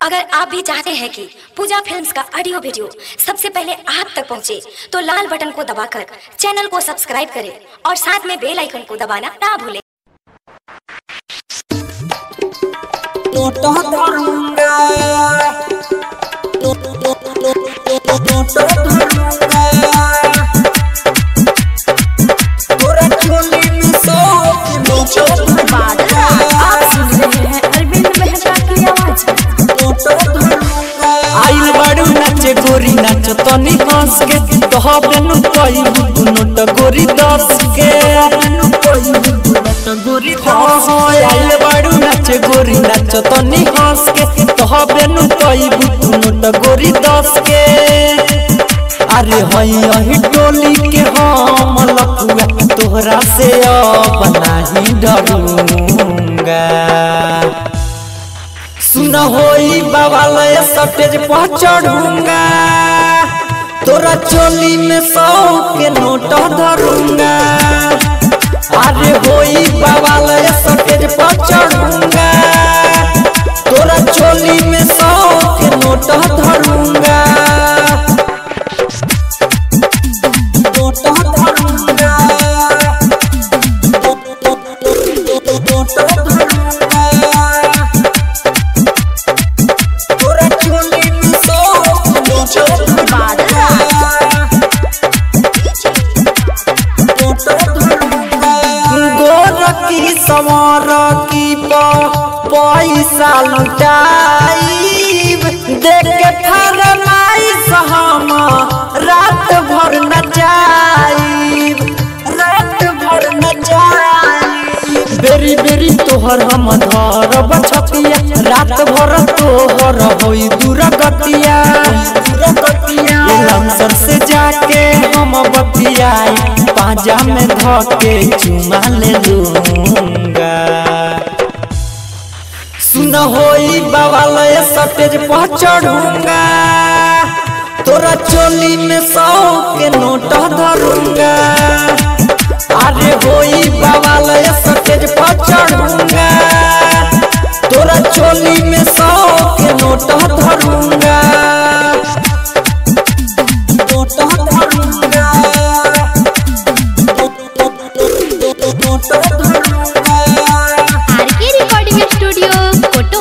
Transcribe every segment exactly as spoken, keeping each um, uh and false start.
अगर आप भी चाहते हैं कि पूजा फिल्म्स का ऑडियो वीडियो सबसे पहले आप तक पहुंचे, तो लाल बटन को दबाकर चैनल को सब्सक्राइब करें और साथ में बेल आइकन को दबाना ना भूलें। आप सुन रहे हैं अरविंद मेहता की आवाज। आइल बाड़ू नाचे गोरी नाचो तनी हंस के कहबे नु कोई नोट गोरी दस के गोरी दस आइल बाड़ू नाचे गोरी नाचो तनी हंस के कहबे नु कोई नोट गोरी दस के। अरे हई यही टोली के हम लपुआ तोहरा से अब नहीं डरूंगा। सुन होई बवाल सटेज पर चढ़ूंगा, तोरा चोली में सौ के नोट धरूंगा। अरे होई बवाल सटेज पर चढ़ूंगा, तोरा चोली में सौ के नोट धरूंगा। नोट धरूंगा, नोट धरूंगा। गोरकी समर की पैसा लुटाइब, देख के फरमाइश हम रात भर नचाइब, रात भर नचाइब। बेरी बेरी तोहर हम धरब छतिया, रात भर तोहर होई दुर्गतिया। लमसर से जाके हम बतियाई, पाजा में धके चुमा ले लूंगा। सुन होई बवाल सटेज पर चढ़ूंगा, तोरा चोली में सौ के नोट धरूंगा। अरे होई बवाल सटेज पर चढ़ूंगा, तोरा चोली में सौ के नोट धरूंगा। आरके रिकॉर्डिंग स्टूडियो कोटो।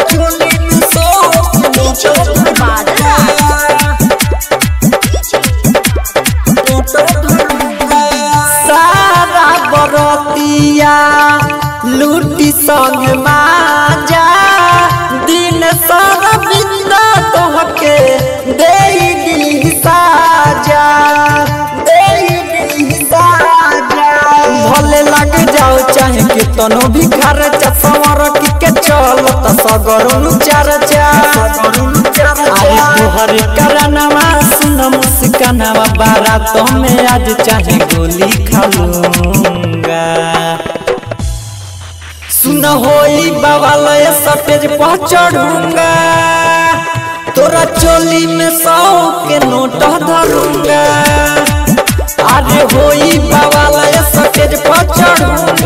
सारा बरतिया लूटी संग माजा, दिन सारा बिंदा तोहके दे दी साजा, दे दी साजा। भले लग जाओ चाहे के तनो भी खर्चा, संवर के चलत सगरुन चर्चा। अरे तोहर करनवा सुन मुस्कानवा, बारात में आज चाहे गोली खालूंगा। सुन होई बवाल सटेज पर चढ़ूंगा, तोरा चोली में सौ के नोट धरूंगा। अरे होई बवाल सटेज पर चढ़ूंगा,